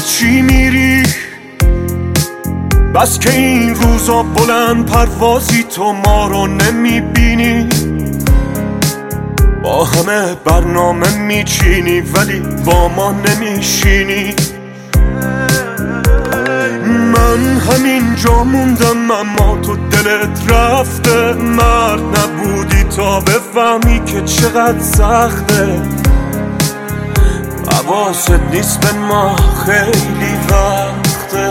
چی میری؟ بس که این روزا بلند پروازی تو ما رو نمیبینی، با همه برنامه میچینی ولی با ما نمیشینی. من همینجا موندم اما تو دلت رفته، مرد نبودی تا بفهمی که چقدر سخته. حواست نیست به ما خیلی وقته.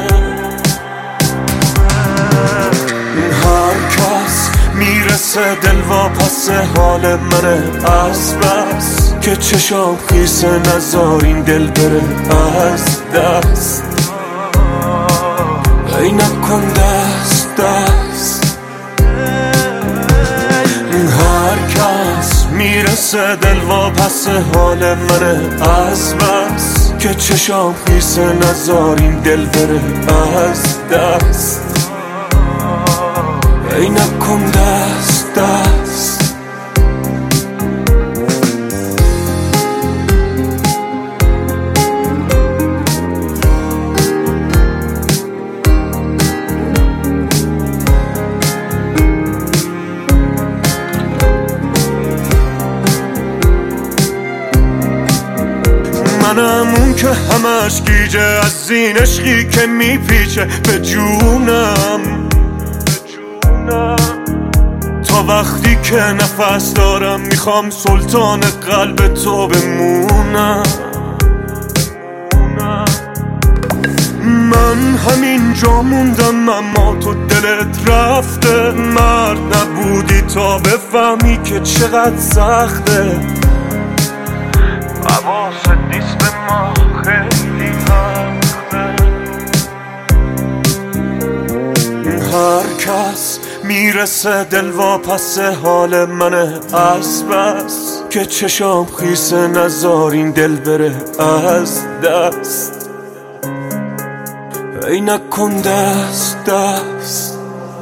هر کس میرسه دل واپس حال منه از بس که چشام خیسه، نذار این دل بره از دست. ای نکن دست دست. هر کس میرسه دل واپس حال منه از بس که چشام خیسه، نذار این دل بره از دست. ای نکن دست دست. منم اون که همش گیجه از این عشقی که میپیچه به جونم، تا وقتی که نفس دارم میخوام سلطان قلب تو بمونم. من همینجا موندم اما تو دلت رفته، مرد نبودی تا بفهمی که چقدر سخته. حواست نیست به ما خیلی وقته. هر کس میرسه دل واپس حال منه از بس که چشام خیسه، نذار این دل بره از دست. ای نکن دست دست.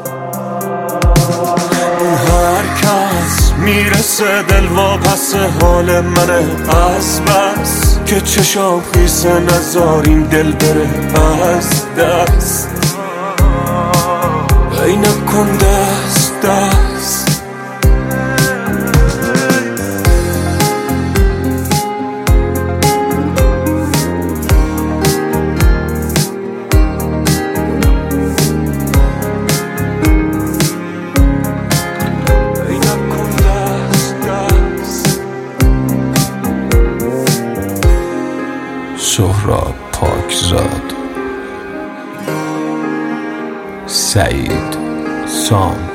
هر کس میرسه دل واپس حال منه از بس که چشام خیسه، نذار این دل بره از دست. ای نکن دست دست. سهراب پاکزاد، سعید سام.